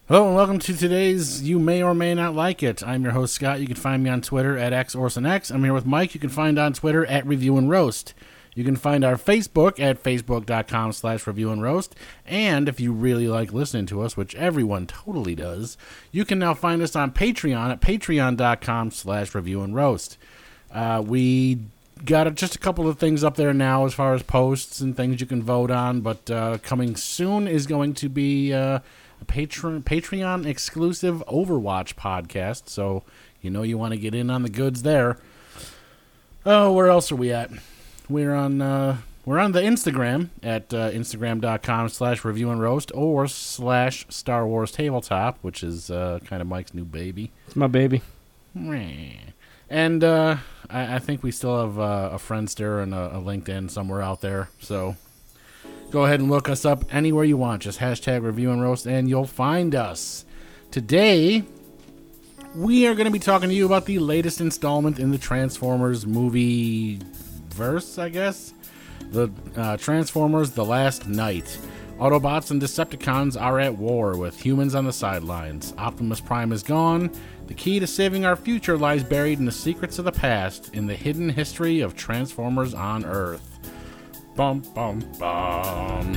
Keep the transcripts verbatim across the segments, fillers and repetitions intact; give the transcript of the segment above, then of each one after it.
Hello and welcome to today's You May or May Not Like It. I'm your host, Scott. You can find me on Twitter at XOrsonX. I'm here with Mike. You can find on Twitter at Review and Roast. You can find our Facebook at facebook.com slash Review and Roast. And if you really like listening to us, which everyone totally does, you can now find us on Patreon at patreon.com slash Review and Roast. Uh, we got just a couple of things up there now as far as posts and things you can vote on, but uh, coming soon is going to be... Uh, a Patreon Patreon exclusive Overwatch podcast, so you know you want to get in on the goods there. Oh, where else are we at? We're on uh, we're on the Instagram at uh, instagram.com slash review and roast or slash Star Wars Tabletop, which is uh, kind of Mike's new baby. It's my baby. And uh, I, I think we still have uh, a Friendster and a, a LinkedIn somewhere out there, so go ahead and look us up anywhere you want. Just hashtag Review and Roast, and you'll find us. Today, we are going to be talking to you about the latest installment in the Transformers movie verse, I guess. The uh, Transformers: The Last Knight. Autobots and Decepticons are at war with humans on the sidelines. Optimus Prime is gone. The key to saving our future lies buried in the secrets of the past, in the hidden history of Transformers on Earth. Bum, bum, bum.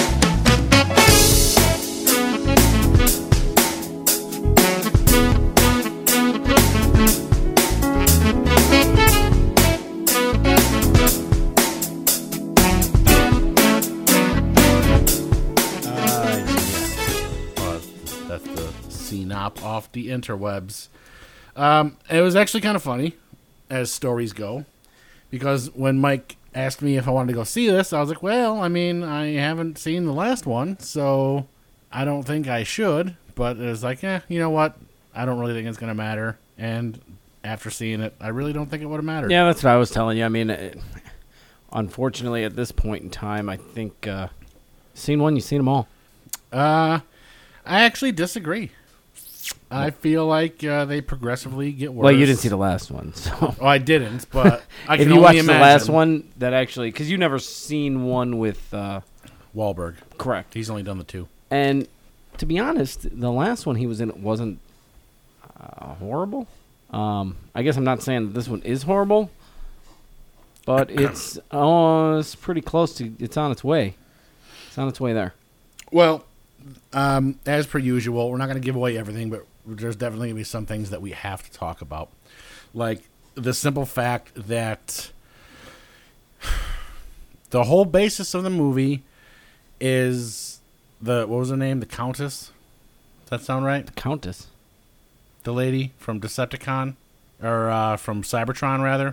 That's the C-Nop off the interwebs. Um, it was actually kind of funny, as stories go, because when Mike asked me if I wanted to go see this, I was like, well, I mean, I haven't seen the last one, so I don't think I should. But it was like, eh, you know what? I don't really think it's going to matter. And after seeing it, I really don't think it would have mattered. Yeah, that's what I was telling you. I mean, it, unfortunately, at this point in time, I think uh, seen one, you've seen them all. Uh, I actually disagree. I feel like uh, they progressively get worse. Well, you didn't see the last one, so. Oh, I didn't, but I can if you only watched imagine. the last one, that actually, because you never seen one with uh, Wahlberg. Correct. He's only done the two. And to be honest, the last one he was in wasn't uh, horrible. Um, I guess I'm not saying that this one is horrible, but it's oh, it's pretty close to. It's on its way. It's on its way there. Well, um, as per usual, we're not going to give away everything, but there's definitely going to be some things that we have to talk about. Like the simple fact that the whole basis of the movie is the, what was her name? The Countess? Does that sound right? The Countess. The lady from Decepticon? Or uh, from Cybertron, rather?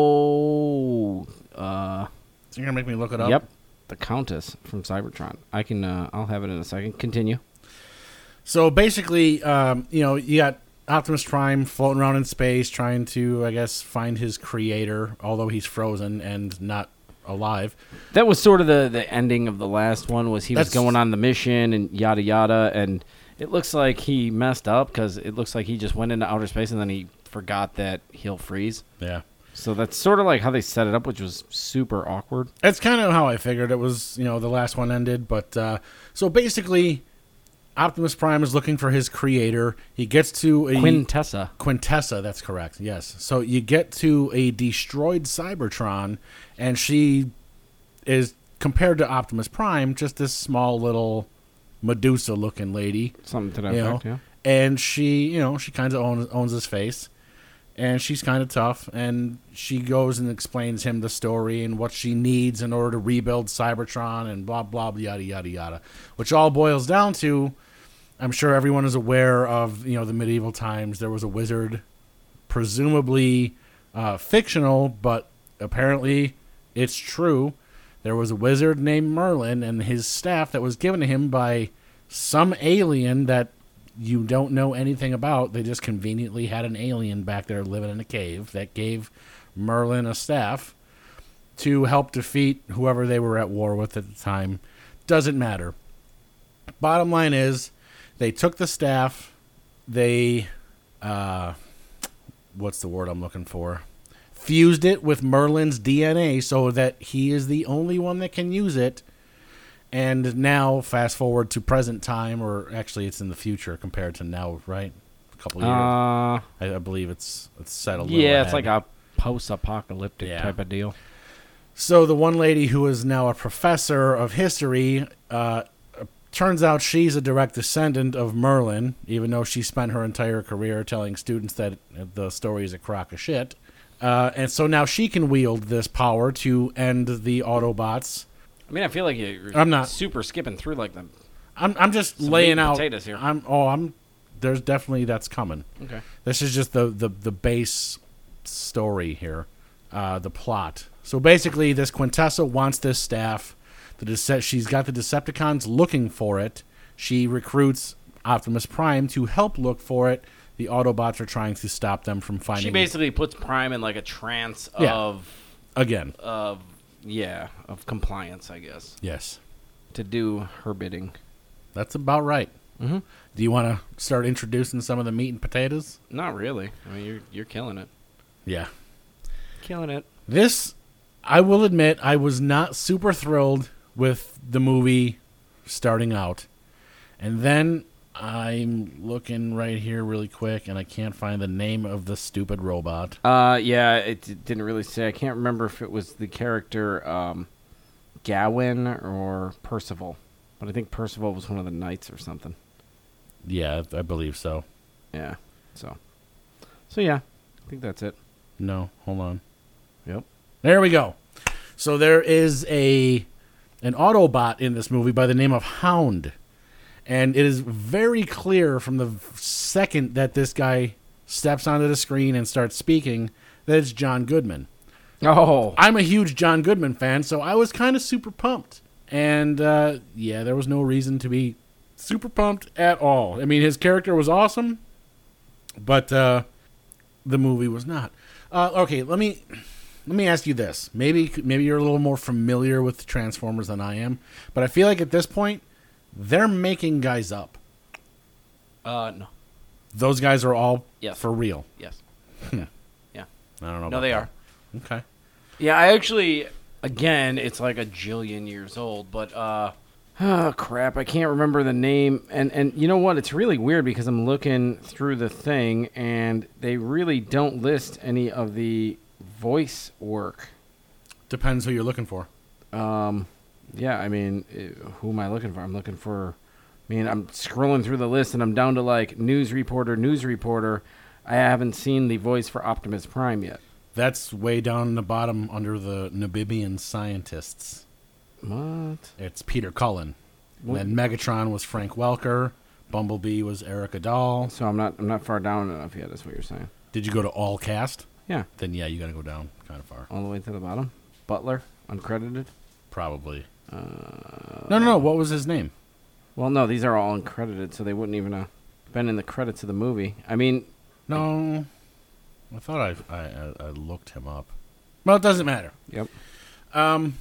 Oh. Uh, so you're going to make me look it up? Yep. The Countess from Cybertron. I can, uh, I'll have it in a second. Continue. So basically, um, you know, you got Optimus Prime floating around in space trying to, I guess, find his creator, although he's frozen and not alive. That was sort of the, the ending of the last one, was he That's, was going on the mission and yada yada, and it looks like he messed up because it looks like he just went into outer space and then he forgot that he'll freeze. Yeah. So that's sort of like how they set it up, which was super awkward. That's kind of how I figured it was, you know, the last one ended. But uh, so basically, Optimus Prime is looking for his creator. He gets to a... Quintessa. Quintessa, that's correct, yes. So you get to a destroyed Cybertron, and she is, compared to Optimus Prime, just this small little Medusa-looking lady. Something to that you effect, know? yeah. And she, you know, she kind of owns, owns his face. And she's kind of tough, and she goes and explains him the story and what she needs in order to rebuild Cybertron and blah, blah, blah, yada, yada, yada. Which all boils down to, I'm sure everyone is aware of, you know, the medieval times. There was a wizard, presumably uh, fictional, but apparently it's true. There was a wizard named Merlin and his staff that was given to him by some alien that you don't know anything about. They just conveniently had an alien back there living in a cave that gave Merlin a staff to help defeat whoever they were at war with at the time. Doesn't matter. Bottom line is, they took the staff, they, uh, what's the word I'm looking for? Fused it with Merlin's D N A so that he is the only one that can use it. And now, fast forward to present time, or actually, it's in the future compared to now, right? A couple years. Uh, I, I believe it's it's set a little yeah, it's ahead. like a post-apocalyptic Yeah. type of deal. So the one lady who is now a professor of history, uh, turns out she's a direct descendant of Merlin, even though she spent her entire career telling students that the story is a crock of shit. Uh, and so now she can wield this power to end the Autobots. I mean, I feel like you're I'm not- super skipping through like them. I'm I'm just Some meat laying and out. potatoes here. I'm oh I'm there's definitely that's coming. Okay. This is just the the, the base story here, uh, the plot. So basically, this Quintessa wants this staff. The Dece- she's got the Decepticons looking for it. She recruits Optimus Prime to help look for it. The Autobots are trying to stop them from finding She it basically puts Prime in like a trance Yeah. of, again. of, yeah, of compliance, I guess, Yes, to do her bidding. that's about right. Mm-hmm. Do you want to start introducing some of the meat and potatoes? Not really. I mean, you're you're killing it. Yeah. Killing it. This, I will admit, I was not super thrilled with the movie starting out. And then I'm looking right here really quick, and I can't find the name of the stupid robot. Uh, yeah, it d- didn't really say. I can't remember if it was the character um, Gawain or Percival, but I think Percival was one of the knights or something. Yeah, I believe so. Yeah. So. So yeah, I think that's it. No, hold on. Yep. There we go. So there is a an Autobot in this movie by the name of Hound. And it is very clear from the second that this guy steps onto the screen and starts speaking that it's John Goodman. Oh. I'm a huge John Goodman fan, so I was kind of super pumped. And, uh, yeah, there was no reason to be super pumped at all. I mean, his character was awesome, but uh, the movie was not. Uh, okay, let me let me ask you this. Maybe maybe you're a little more familiar with Transformers than I am, but I feel like at this point, they're making guys up. Uh, no. Those guys are all Yes. for real. Yes. I don't know. No, about they that. are. Okay. Yeah, I actually, again, it's like a jillion years old, but, uh, oh, crap, I can't remember the name. And, and you know what? It's really weird because I'm looking through the thing, and they really don't list any of the voice work. Depends who you're looking for. Um, yeah, I mean, uh, who am I looking for? I'm looking for, I mean, I'm scrolling through the list, and I'm down to, like, news reporter, news reporter. I haven't seen the voice for Optimus Prime yet. That's way down in the bottom under the Namibian scientists. What? It's Peter Cullen. What? And then Megatron was Frank Welker. Bumblebee was Erica Dahl. So I'm not I'm not far down enough yet, is what you're saying. Did you go to all cast? Yeah. Then yeah, you got to go down kind of far. All the way to the bottom. Butler, uncredited. Probably. Uh, No, no, no. What was his name? Well, no, these are all uncredited, so they wouldn't even have been in the credits of the movie. I mean, No, I thought I I, I- I looked him up. Well, it doesn't matter. yep. Um.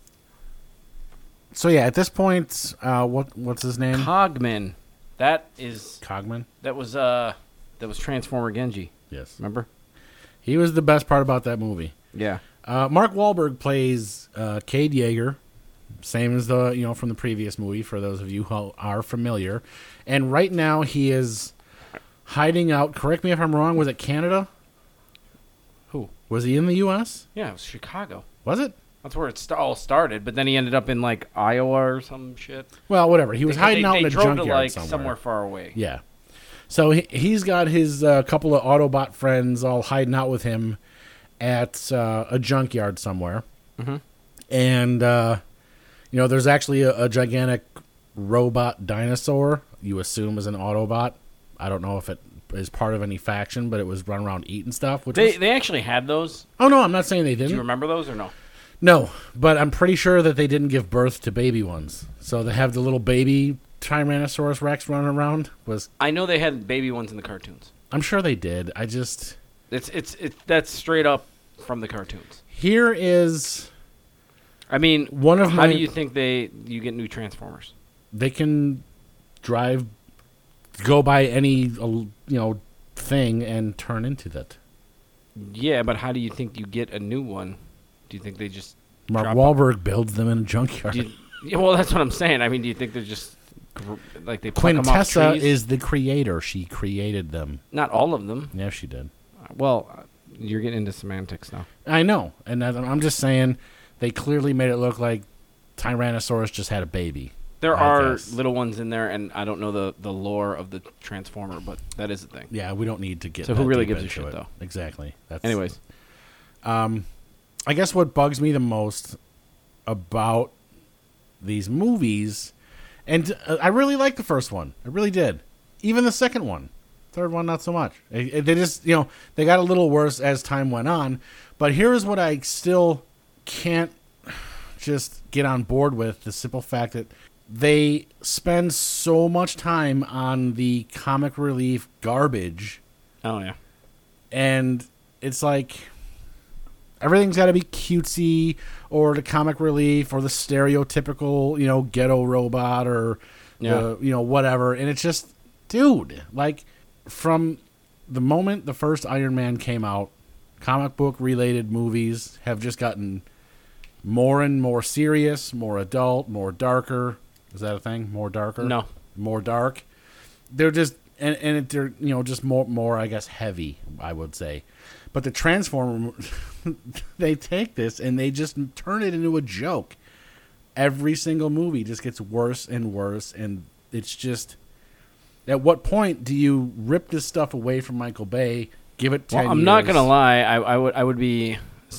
So yeah, at this point, uh, what what's his name? Cogman. That is Cogman. that was uh that was Transformer Genji. Yes, Remember? he was the best part about that movie. Yeah. Uh, Mark Wahlberg plays uh, Cade Yeager, same as the you know from the previous movie. For those of you who are familiar, and right now he is hiding out. Correct me if I'm wrong. Was it Canada? Who? Was he in the U S? Yeah, it was Chicago. Was it? That's where it st- all started, but then he ended up in like Iowa or some shit. Well, whatever. He was Because hiding they, out they in a drove junkyard to like somewhere. somewhere far away. Yeah. So he, he's got his uh, couple of Autobot friends all hiding out with him at uh, a junkyard somewhere. Mhm. And, uh, you know, there's actually a, a gigantic robot dinosaur you assume is an Autobot. I don't know if it is part of any faction, but it was running around eating stuff. Which They was, they actually had those. oh, no, I'm not saying they Do you didn't. remember those or no? No, but I'm pretty sure that they didn't give birth to baby ones. So they have the little baby Tyrannosaurus Rex running around. Was I know they had baby ones in the cartoons. I'm sure they did. I just... It's it's it that's straight up from the cartoons. Here is I mean, one of how my... do you think they you get new Transformers? They can drive, go by any, uh, you know, thing and turn into that. Yeah, but how do you think you get a new one? Do you think they just Mark drop Wahlberg builds them in a junkyard. Do you, Yeah, well, that's what I'm saying. I mean, do you think they're just gr- like they pluck them off Quintessa trees? is the creator. She created them. Not all of them. Yeah, she did. Well, uh, you're getting into semantics now. I know, and that- I'm just saying they clearly made it look like Tyrannosaurus just had a baby. There I are guess. little ones in there, and I don't know the, the lore of the Transformer, but that is a thing. Yeah, we don't need to get. So who that really deep gives a into shit, it. though? Exactly. That's Anyways, Um, I guess what bugs me the most about these movies, and uh, I really liked the first one. I really did. Even the second one. Third one, not so much. It- it- they just, you know, they got a little worse as time went on. But here is what I still can't just get on board with: the simple fact that they spend so much time on the comic relief garbage, oh yeah, and it's like everything's got to be cutesy, or the comic relief, or the stereotypical, you know, ghetto robot, or Yeah. the, you know, whatever. And it's just, dude, like from the moment the first Iron Man came out, comic book related movies have just gotten more and more serious, more adult, more darker. Is that a thing? More darker? No. More dark. They're just and and it, they're, you know, just more more I guess heavy, I would say. But the Transformer, they take this and they just turn it into a joke. Every single movie just gets worse and worse, and it's just, at what point do you rip this stuff away from Michael Bay, give it ten well, I'm years? not gonna lie. I, I would I would be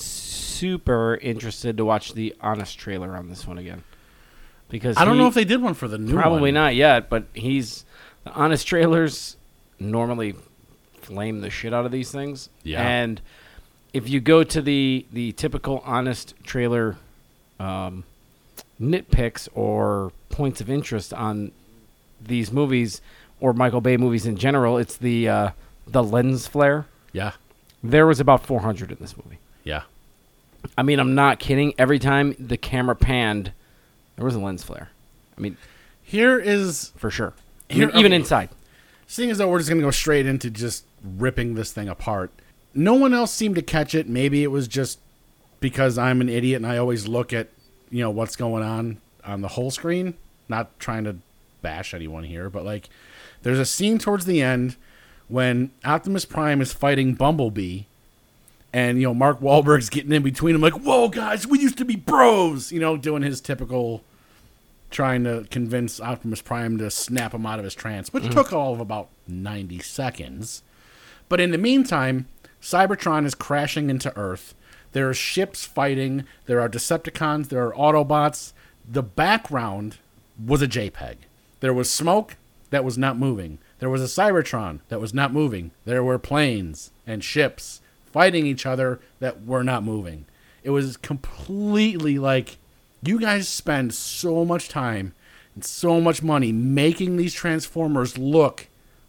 super interested to watch the Honest trailer on this one again, because I don't he- know if they did one for the new probably one. not yet. But he's the Honest trailers normally flame the shit out of these things. Yeah. And if you go to the the typical Honest trailer um, nitpicks or points of interest on these movies or Michael Bay movies in general, it's the uh, the lens flare. Yeah, There was about four hundred in this movie. yeah. I mean, I'm not kidding. Every time the camera panned, there was a lens flare. I mean, Here is, for sure. I Here- mean, even okay. inside. seeing as though we're just going to go straight into just ripping this thing apart, no one else seemed to catch it. Maybe it was just because I'm an idiot and I always look at, you know, what's going on on the whole screen. Not trying to bash anyone here, but like, there's a scene towards the end when Optimus Prime is fighting Bumblebee, and, you know, Mark Wahlberg's getting in between them like, whoa, guys, we used to be bros, you know, doing his typical trying to convince Optimus Prime to snap him out of his trance, which took all of about ninety seconds. But in the meantime, Cybertron is crashing into Earth. There are ships fighting. There are Decepticons. There are Autobots. The background was a JPEG. There was smoke that was not moving. There was a Cybertron that was not moving. There were planes and ships fighting each other that were not moving. It was completely like, you guys spend so much time and so much money making these Transformers look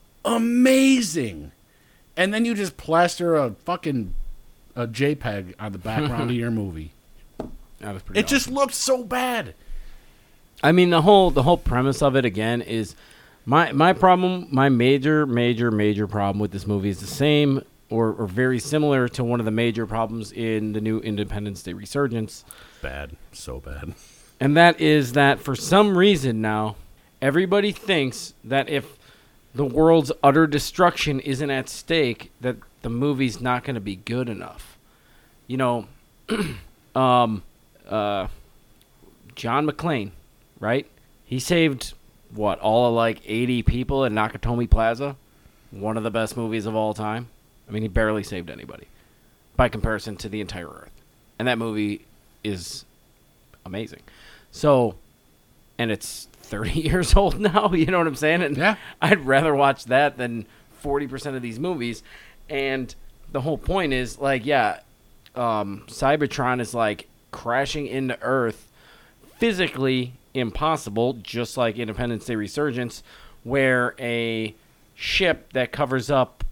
amazing, and then you just plaster a fucking a JPEG on the background of your movie. That was pretty It just looked so bad. I mean, the whole the whole premise of it again is my my problem. My major, major, major problem with this movie is the same or, or very similar to one of the major problems in the new Independence Day Resurgence, Bad, so bad. and that is that for some reason now everybody thinks that if the world's utter destruction isn't at stake, that the movie's not going to be good enough. You know, um, uh, John McClane, right? He saved, what, all of like eighty people at Nakatomi Plaza? One of the best movies of all time. I mean, he barely saved anybody by comparison to the entire Earth. And that movie is amazing. So, and it's thirty years old now, you know what I'm saying? And Yeah. I'd rather watch that than forty percent of these movies. And the whole point is, like, yeah, um, Cybertron is, like, crashing into Earth, physically impossible, just like Independence Day Resurgence, where a ship that covers up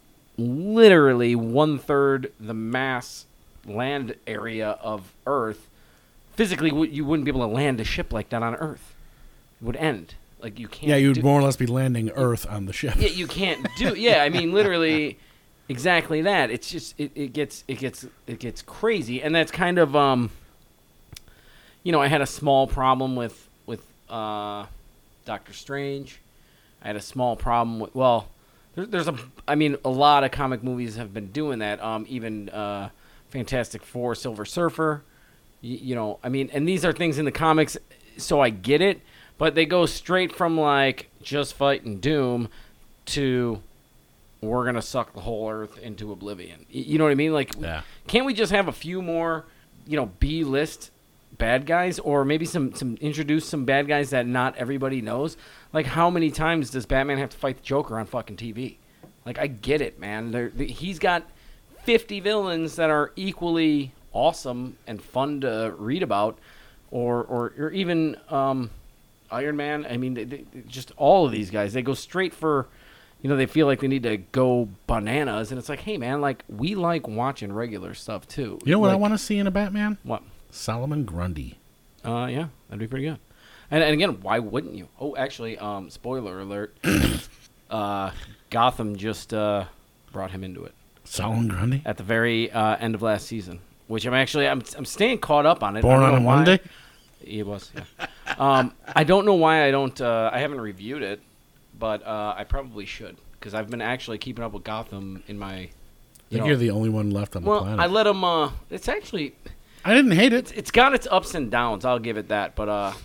literally one-third the mass land area of Earth, physically w- you wouldn't be able to land a ship like that on Earth. It would end. Like, you can't Yeah, you'd do- more or less be landing Earth on the ship. yeah, you can't do. Yeah, I mean, literally, exactly that. It's just it, it gets it gets it gets crazy, and that's kind of um, you know, I had a small problem with with uh, Doctor Strange. I had a small problem with well, there, there's a I mean a lot of comic movies have been doing that. Um, even uh, Fantastic Four, Silver Surfer. You, you know, I mean, and these are things in the comics, so I get it. But they go straight from like just fighting Doom to we're gonna suck the whole Earth into oblivion. You know what I mean? Like, yeah. Can't we just have a few more, you know, B-list bad guys, or maybe some some introduce some bad guys that not everybody knows? Like, how many times does Batman have to fight the Joker on fucking T V? Like, I get it, man. They're, they, he's got fifty villains that are equally awesome and fun to read about, or or, or even um, Iron Man. I mean, they, they, just all of these guys. They go straight for. You know, they feel like they need to go bananas, and it's like, hey, man, like, we like watching regular stuff, too. You know what like, I want to see in a Batman? What? Solomon Grundy. Uh, yeah, that'd be pretty good. And, and again, why wouldn't you? Oh, actually, um, spoiler alert, uh, Gotham just uh, brought him into it. Solomon Grundy? At the very uh, end of last season, which I'm actually, I'm, I'm staying caught up on it. Born on a why. Monday? It was, yeah. um, I don't know why I don't, uh, I haven't reviewed it. But uh, I probably should, because I've been actually keeping up with Gotham in my. You I think know, you're the only one left on well, the planet. I let him. Uh, it's actually. I didn't hate it. It's, it's got its ups and downs. I'll give it that, but uh,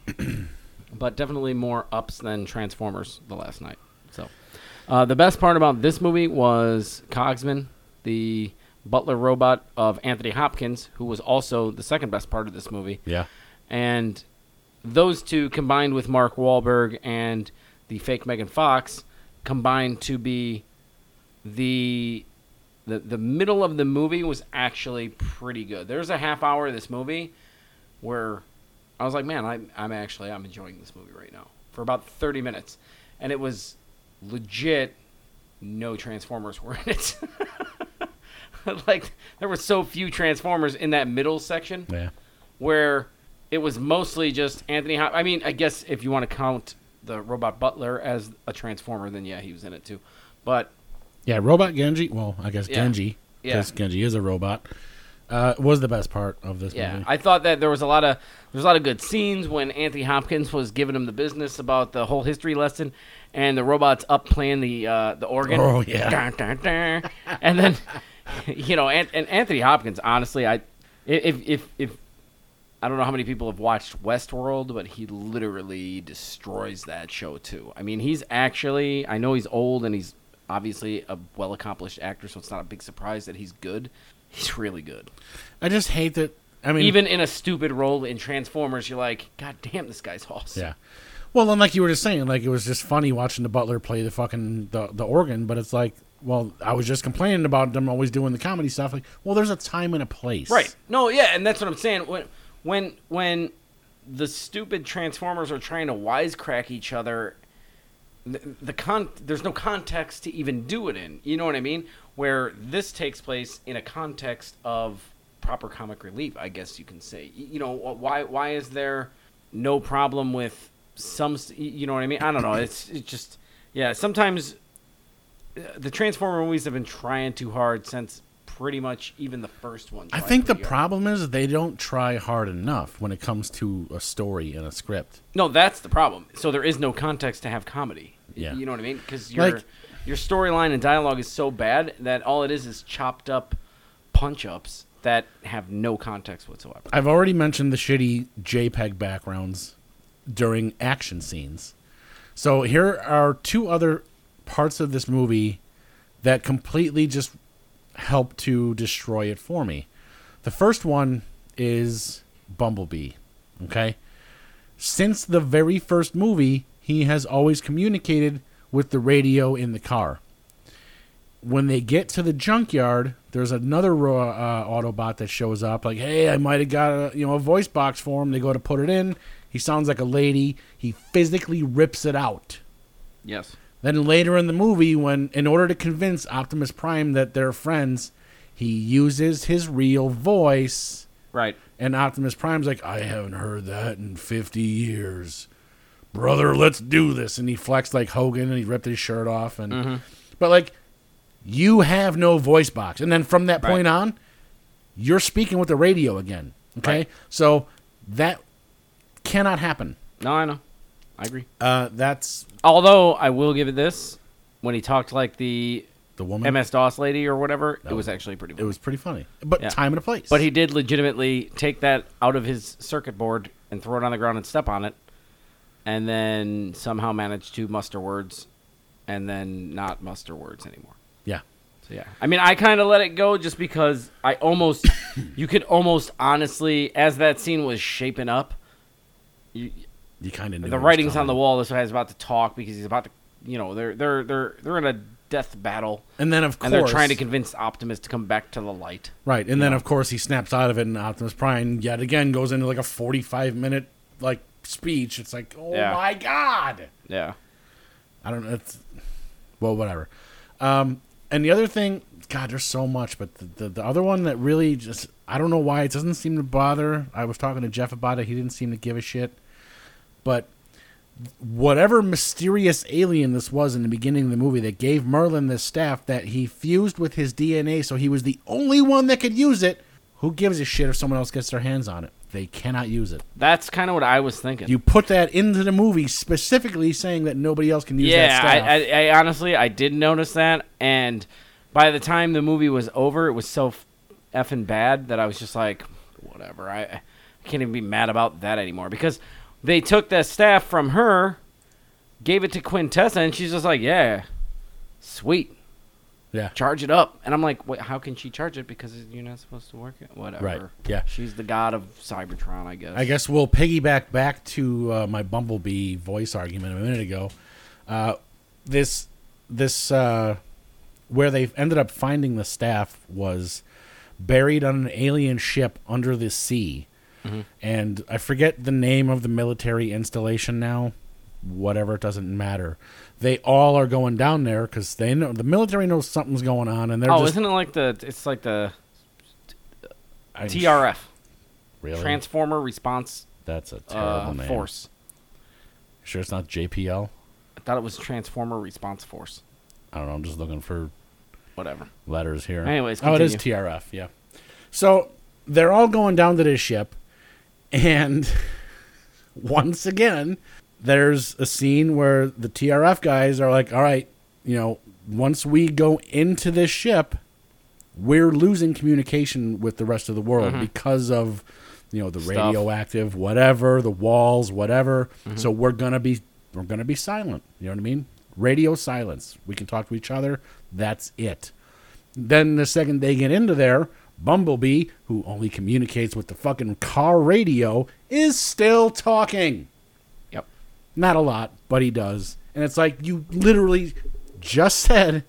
but definitely more ups than Transformers the last night. So, uh, the best part about this movie was Cogsman, the butler robot of Anthony Hopkins, who was also the second best part of this movie. Yeah, and those two combined with Mark Wahlberg and the fake Megan Fox combined to be the, the the middle of the movie was actually pretty good. There's a half hour of this movie where I was like, man, I, I'm actually I'm enjoying this movie right now for about thirty minutes, and it was legit. No Transformers were in it. Like there were so few Transformers in that middle section. Yeah, where it was mostly just Anthony Hop- I mean, I guess if you want to count the robot butler as a Transformer, then yeah, he was in it too. But yeah, Robot Genji. Well, I guess Yeah. Genji, Yeah. because Genji is a robot. Uh, was the best part of this yeah, movie. I thought that there was a lot of there's a lot of good scenes when Anthony Hopkins was giving him the business about the whole history lesson, and the robot's up playing the uh, the organ. Oh, yeah. Dun, dun, dun. And then you know, and, and Anthony Hopkins. Honestly, I if if if I don't know how many people have watched Westworld, but he literally destroys that show too. I mean, he's actually, I know he's old and he's obviously a well-accomplished actor, so it's not a big surprise that he's good. He's really good. I just hate that. I mean, Even in a stupid role in Transformers, you're like, God damn, this guy's awesome. yeah. Well, and like you were just saying, like it was just funny watching the butler play the fucking the, the organ, but it's like, well, I was just complaining about them always doing the comedy stuff. Like, well, there's a time and a place. Right. No, yeah, and that's what I'm saying. When when when the stupid Transformers are trying to wisecrack each other, the, the con there's no context to even do it in. You know what I mean? Where this takes place in a context of proper comic relief, I guess you can say. You know, why why is there no problem with some, you know what I mean? I don't know. It's it's just, yeah, sometimes the Transformer movies have been trying too hard since pretty much even the first one. I think the problem is they don't try hard enough when it comes to a story and a script. No, that's the problem. So there is no context to have comedy. Yeah. You know what I mean? Because your Like- your storyline and dialogue is so bad that all it is is chopped up punch-ups that have no context whatsoever. I've already mentioned the shitty JPEG backgrounds during action scenes. So here are two other parts of this movie that completely just help to destroy it for me. The first one is Bumblebee. Okay? Since the very first movie, he has always communicated with the radio in the car. When they get to the junkyard, there's another uh, Autobot that shows up. Like, hey, I might have got a you know a voice box for him. They go to put it in. He sounds like a lady. He physically rips it out. Yes. Then later in the movie, when in order to convince Optimus Prime that they're friends, he uses his real voice. Right. And Optimus Prime's like, I haven't heard that in fifty years. Brother, let's do this. And he flexed like Hogan and he ripped his shirt off. And Mm-hmm. But like, you have no voice box. And then from that point Right. on, you're speaking with the radio again. Okay? Right. So That cannot happen. No, I know. I agree. Uh, that's Although I will give it this, when he talked like the the woman. M S DOS lady or whatever, That it was was- actually pretty It funny. was pretty funny, but Yeah. time and a place. But he did legitimately take that out of his circuit board and throw it on the ground and step on it, and then somehow managed to muster words, and then not muster words anymore. yeah, So yeah, I mean, I kind of let it go just because I almost, you could almost honestly, as that scene was shaping up, you, you kind of knew the it was writing's on the coming. wall. This guy's about to talk because he's about to, you know, they're they're they're they're in a death battle, And then of course, and they're trying to convince Optimus to come back to the light. right, and then of course he snaps out of it, and Optimus Prime yet again goes into like a forty-five minute like speech. It's like, oh Yeah. my god. Yeah. I don't know. It's, well, whatever. Um, and the other thing, God, there's so much, but the, the the other one that really just, I don't know why it doesn't seem to bother. I was talking to Jeff about it. He didn't seem to give a shit. But whatever mysterious alien this was in the beginning of the movie that gave Merlin this staff that he fused with his D N A so he was the only one that could use it, who gives a shit if someone else gets their hands on it? They cannot use it. That's kind of what I was thinking. You put that into the movie specifically saying that nobody else can use that yeah, staff. I, I, I honestly I did notice that, and by the time the movie was over, it was so f- effing bad that I was just like, whatever. I, I can't even be mad about that anymore because they took the staff from her, gave it to Quintessa, and she's just like, yeah, sweet. Yeah. Charge it up. And I'm like, wait, how can she charge it? Because you're not supposed to work it. Whatever. Right. Yeah. She's the god of Cybertron, I guess. I guess we'll piggyback back to uh, my Bumblebee voice argument a minute ago. Uh, this, this, uh, where they ended up finding the staff was buried on an alien ship under the sea. Mm-hmm. And I forget the name of the military installation now. Whatever, it doesn't matter. They all are going down there because they know the military knows something's going on, and they're oh, just isn't it like the, it's like the I'm T R F, really Transformer Response That's a terrible uh, name. Force. Sure, it's not J P L. I thought it was Transformer Response Force. I don't know. I'm just looking for Whatever. letters here. Anyways, oh, it is continue. T R F. Yeah. So they're all going down to this ship, and once again, there's a scene where the T R F guys are like, "All right, you know, once we go into this ship, we're losing communication with the rest of the world Mhm. because of, you know, the Stuff. radioactive, whatever, the walls, whatever. So we're gonna be we're gonna be silent. You know what I mean? Radio silence. We can talk to each other. That's it. Then the second they get into there, Bumblebee, who only communicates with the fucking car radio, is still talking. Yep. Not a lot, but he does. And it's like you literally just said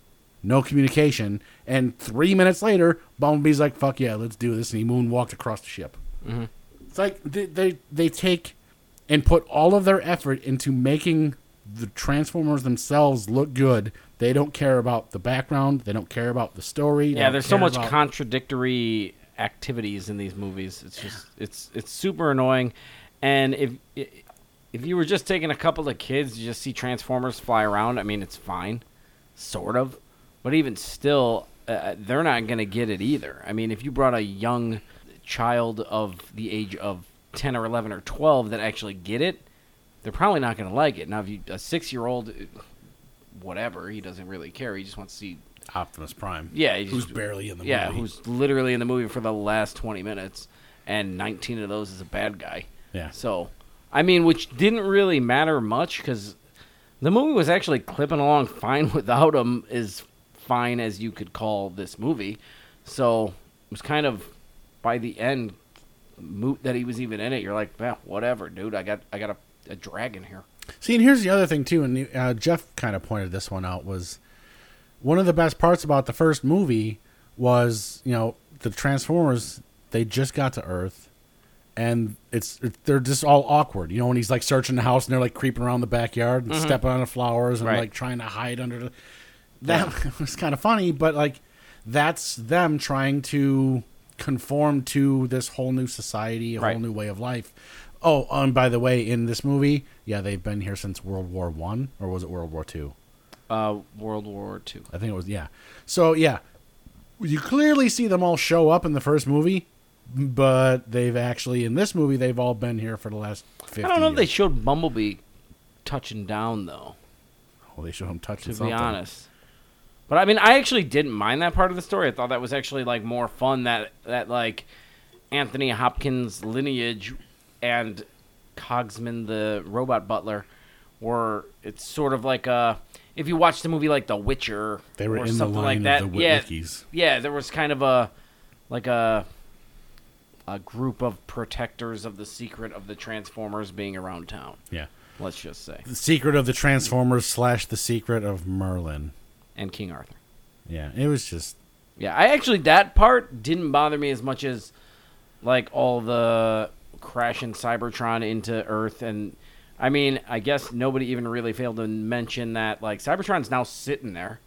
no communication, and three minutes later, Bumblebee's like, "Fuck yeah, let's do this," and he moonwalked across the ship. Mm-hmm. It's like they, they they take and put all of their effort into making the Transformers themselves look good. They don't care about the background. They don't care about the story. they Yeah, don't there's so care much about- contradictory activities in these movies. It's just it's it's super annoying. And if if you were just taking a couple of kids to just see Transformers fly around, I mean, it's fine, sort of. But even still, uh, they're not going to get it either. I mean, if you brought a young child of the age of ten or eleven or twelve that actually get it, they're probably not going to like it. Now, if you a six-year-old, whatever, he doesn't really care. He just wants to see, Optimus Prime. yeah, he who's just- barely in the yeah, movie. who's literally in the movie for the last twenty minutes, and nineteen of those is a bad guy. Yeah. So, I mean, which didn't really matter much because the movie was actually clipping along fine without him, as fine as you could call this movie. So, it was kind of, by the end, moot that he was even in it. You're like, yeah, whatever, dude. I got, I got a, a dragon here. See, and here's the other thing too, and uh, Jeff kind of pointed this one out, was one of the best parts about the first movie was, you know, the Transformers, they just got to Earth, and it's it, they're just all awkward. You know, when he's like searching the house and they're like creeping around the backyard and stepping on the flowers and Right. like trying to hide under the. That was kind of funny, but like that's them trying to conform to this whole new society, a Right. whole new way of life. Oh, and by the way, in this movie, yeah, they've been here since World War One, or was it World War Two? Uh, World War Two. I think it was, yeah. So yeah, you clearly see them all show up in the first movie, but they've actually, in this movie, they've all been here for the last fifty I don't know years. if they showed Bumblebee touching down, though, Well, they show him touching to something. be honest. But, I mean, I actually didn't mind that part of the story. I thought that was actually, like, more fun, that, that like, Anthony Hopkins lineage and Cogsman, the robot butler, were, it's sort of like a, if you watch the movie like The Witcher They were or in the something line like that. of the yeah, Witwickies. yeah, there was kind of a, like a, a group of protectors of the secret of the Transformers being around town. Yeah. Let's just say. The secret of the Transformers slash the secret of Merlin. And King Arthur. Yeah, it was just... Yeah, I actually, that part didn't bother me as much as, like, all the crashing Cybertron into Earth. And, I mean, I guess nobody even really failed to mention that, like, Cybertron's now sitting there.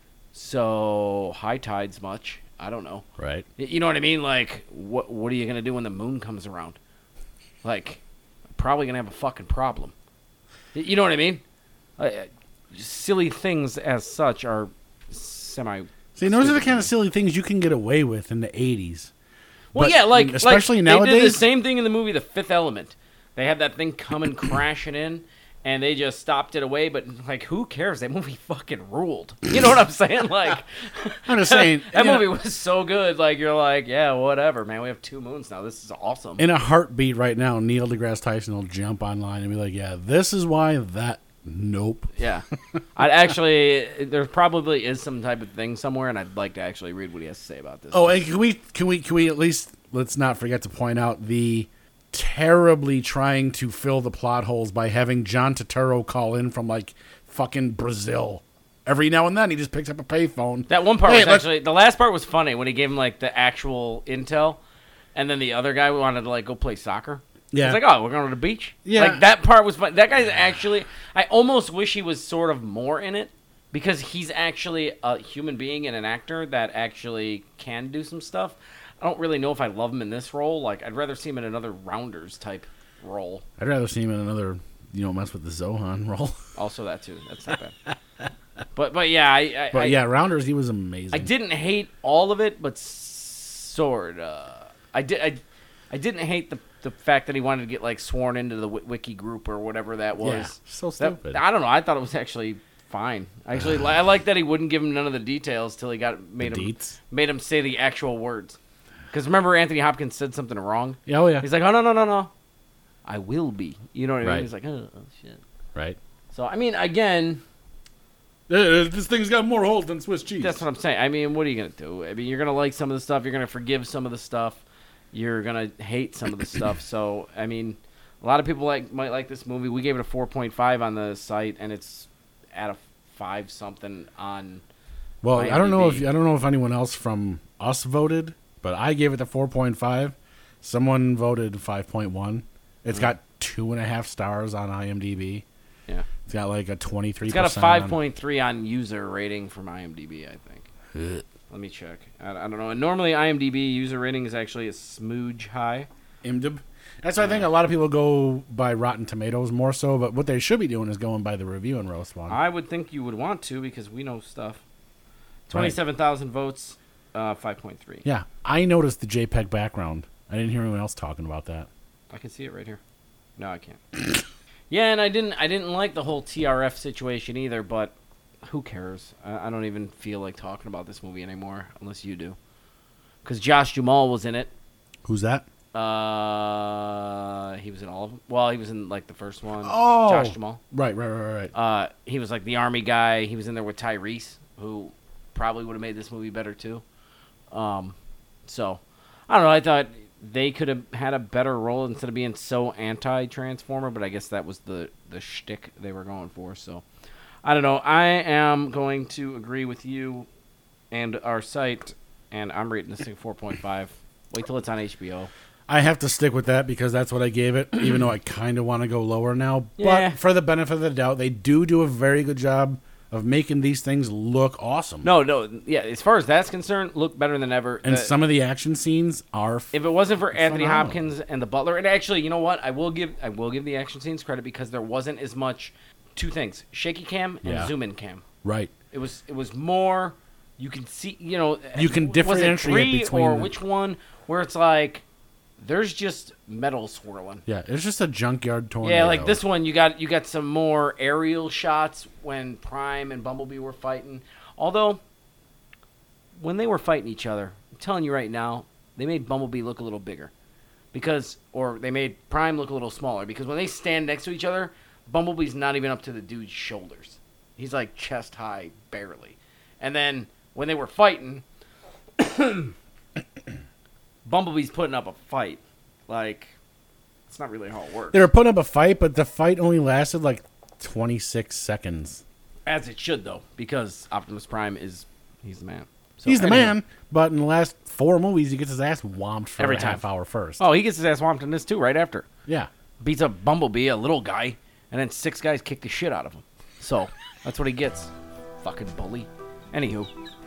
So, high tide's much. I don't know. Right. You know what I mean? Like, what what are you going to do when the moon comes around? Like, probably going to have a fucking problem. You know what I mean? Uh, silly things as such are semi... See, those are the kind of silly things you can get away with in the eighties. Well, But yeah, like... especially like, nowadays... They did the same thing in the movie The Fifth Element. They had that thing coming crashing in, and they just stopped it away, but, like, who cares? That movie fucking ruled. You know what I'm saying? Like... I'm just saying... that you movie know, was so good. Like, you're like, yeah, whatever, man. We have two moons now. This is awesome. in a heartbeat right now, Neil deGrasse Tyson will jump online and be like, yeah, this is why that... Nope. Yeah. I'd actually, there probably is some type of thing somewhere, and I'd like to actually read what he has to say about this. Oh, and can we can we can we at least let's not forget to point out the terribly trying to fill the plot holes by having John Turturro call in from like fucking Brazil. Every now and then he just picks up a payphone. That one part Hey, was let's- actually, the last part was funny when he gave him like the actual intel, and then the other guy wanted to like go play soccer. Yeah. It's like, oh, we're going to the beach? Yeah. Like, that part was fun. That guy's actually, I almost wish he was sort of more in it, because he's actually a human being and an actor that actually can do some stuff. I don't really know if I love him in this role. Like, I'd rather see him in another Rounders type role. I'd rather see him in another, you know, mess with the Zohan role. Also that, too. That's not bad. But, but yeah, I... I But I, yeah, Rounders, he was amazing. I didn't hate all of it, but sort of. I, did, I, I didn't hate the the fact that he wanted to get like sworn into the w- wiki group or whatever that was. Yeah, so That- stupid. I don't know. I thought it was actually fine. Actually, li- I like that he wouldn't give him none of the details till he got made The him deets? made him say the actual words. Because remember, Anthony Hopkins said something wrong. Yeah, oh yeah. He's like, "Oh no, no, no, no, I will be." You know what I mean? Right. He's like, "Oh, oh shit." Right. So I mean, again, Uh, this thing's got more holes than Swiss cheese. that's what I'm saying. I mean, what are you gonna do? I mean, you're gonna like some of the stuff. You're gonna forgive some of the stuff. You're gonna hate some of the stuff. So I mean, a lot of people like might like this movie. We gave it a four point five on the site, and it's at a five something on. Well, I don't know if IMDb. I don't know if anyone else from us voted, but I gave it the four point five. Someone voted five point one. It's Mm. got two and a half stars on IMDb. Yeah, It's got like a twenty-three. it's got a five point three on user rating from IMDb. I think. Let me check. I, I don't know. And normally IMDb user rating is actually a smooge high. IMDb. That's why I think a lot of people go by Rotten Tomatoes more so, but what they should be doing is going by the review and roast one. I would think you would want to because we know stuff. Twenty-seven thousand votes, uh, five point three. Yeah, I noticed the JPEG background. I didn't hear anyone else talking about that. I can see it right here. No, I can't. Yeah, and I didn't. I didn't like the whole T R F situation either. But who cares? I, I don't even feel like talking about this movie anymore, unless you do. Because Josh Duhamel was in it. Who's that? Uh, he was in all of them. Well, he was in like the first one. Oh. Josh Duhamel. Right, right, right, right. Uh, he was like the army guy. He was in there with Tyrese, who probably would have made this movie better too. Um, so I don't know. I thought they could have had a better role instead of being so anti-Transformer, but I guess that was the the shtick they were going for. So I don't know. I am going to agree with you and our site, and I'm rating this thing four point five. Wait till it's on H B O. I have to stick with that because that's what I gave it, even though I kind of want to go lower now. Yeah. But for the benefit of the doubt, they do do a very good job of making these things look awesome. No, no, yeah. As far as that's concerned, look better than ever. And The- some of the action scenes are. F- If it wasn't for Anthony phenomenal. Hopkins and the Butler, and actually, you know what? I will give I will give the action scenes credit because there wasn't as much. Two things: shaky cam and Yeah. zoom in cam. right. It was it was more. You can see, you know, You can was it differentiate three between or the- which one where it's like there's just metal swirling. Yeah, it's just a junkyard tornado. Yeah, like this one, you got you got some more aerial shots when Prime and Bumblebee were fighting. Although, when they were fighting each other, I'm telling you right now, they made Bumblebee look a little bigger. Because, or they made Prime look a little smaller. Because when they stand next to each other, Bumblebee's not even up to the dude's shoulders. He's like chest high, barely. And then, when they were fighting, Bumblebee's putting up a fight. Like, it's not really how it works. They were putting up a fight, but the fight only lasted like twenty-six seconds. As it should, though, because Optimus Prime is, he's the man. So, He's the anyway. man, but in the last four movies, he gets his ass whomped for Every a time. half hour first. Oh, he gets his ass whomped in this, too, right after. Yeah. Beats up Bumblebee, a little guy, and then six guys kick the shit out of him. So, that's what he gets. Fucking bully. Anywho.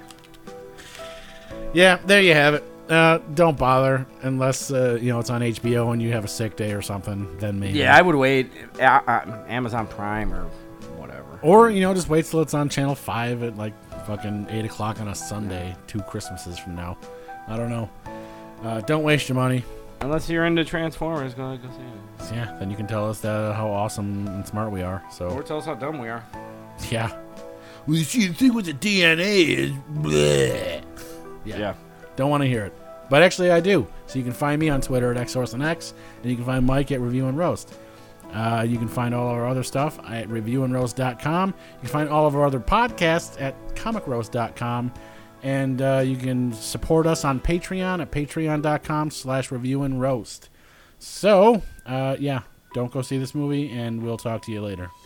Yeah, there you have it. Uh, don't bother unless, uh, you know, it's on H B O and you have a sick day or something, then maybe. Yeah, I would wait. Uh, uh, Amazon Prime or whatever. Or, you know, just wait till it's on Channel five at, like, fucking eight o'clock on a Sunday, two Christmases from now. I don't know. Uh, don't waste your money. Unless you're into Transformers, go, go see it. So, yeah, then you can tell us that, how awesome and smart we are. So, Or tell us how dumb we are. yeah. Well, you see, the thing with the D N A is... Bleh. Yeah. Yeah. Don't want to hear it. But actually, I do. So you can find me on Twitter at X Source and X, and you can find Mike at Review and Roast. Uh, you can find all our other stuff at review and roast dot com. You can find all of our other podcasts at comic roast dot com. And uh, you can support us on Patreon at patreon dot com slash review and roast. So, uh, yeah, don't go see this movie, and we'll talk to you later.